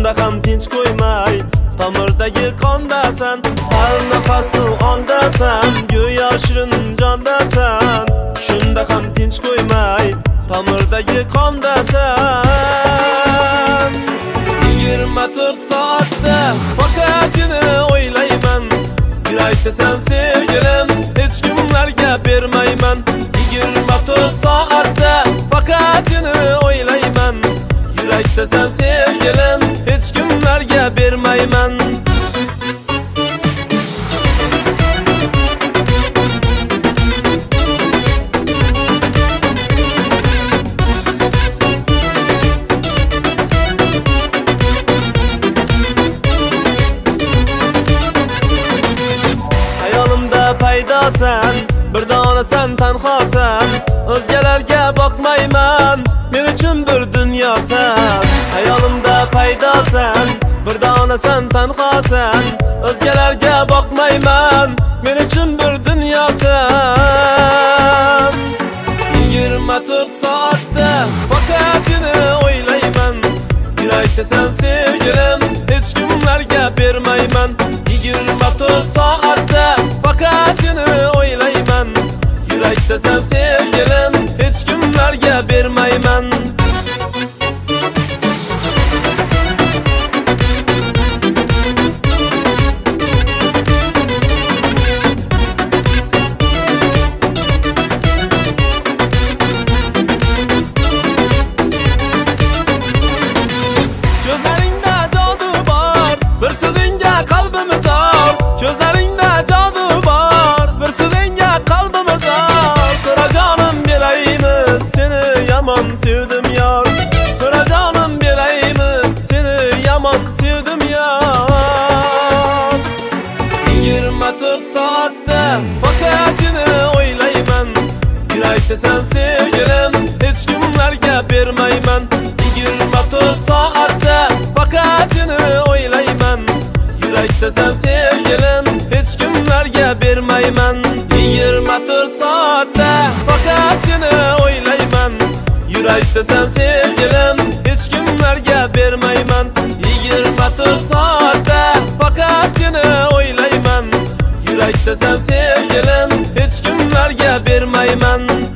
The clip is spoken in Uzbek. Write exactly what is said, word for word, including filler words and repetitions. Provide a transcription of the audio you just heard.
shunda ham tinch qo'ymay tomirdagi qondasan, har nafasim ondasan, go'yo shirin jondasan. Shunda ham tinch qo'ymay tomirdagi qondasan. yigirma to'rt soatda faqat seni o'ylayman. Yurakdasan sevgilim, hech kimlarga bermayman. yigirma to'rt soatda faqat seni o'ylayman. Yurakdasan sevgilim, hech kimlarga bermayman. Paydosan, bir donasan, tanhosan, o'zgalarga boqmayman, men uchun bir dunyosan. Hayolimda paydosan, bir donasan, tanhosan, o'zgalarga boqmayman, men uchun bir dunyosan. yigirma to'rt soatda faqat seni o'ylayman. Yurakdasan sevgilim, hech kimlarga bermayman. yigirma to'rt soatda faqat seni o'ylayman. Yurakdasan sevgilim, hech kimlarga bermayman. Ko'zlaringda jodu bor, bir so'zingga qalbimiz or. Ko'zlaringda jodu bor, bir so'zingga qalbimiz or. So'ra jonim beraymi, seni yomon sevdim yor. So'ra jonim beraymi, seni yomon sevdim yor. yigirma to'rt soatda faqat seni o'ylayman. Yurakdasan sevgilim, hech kimlarga bermayman. yigirma to'rt soatda faqat seni o'ylayman. Yurakdasan sevgilim, hech kimlarga bermayman. yigirma to'rt soatda faqat seni o'ylayman. Yurakdasan sevgilim, hech kimlarga bermayman. yigirma to'rt soatda faqat seni o'ylayman. Yurakdasan sevgilim, hech kimlarga bermayman.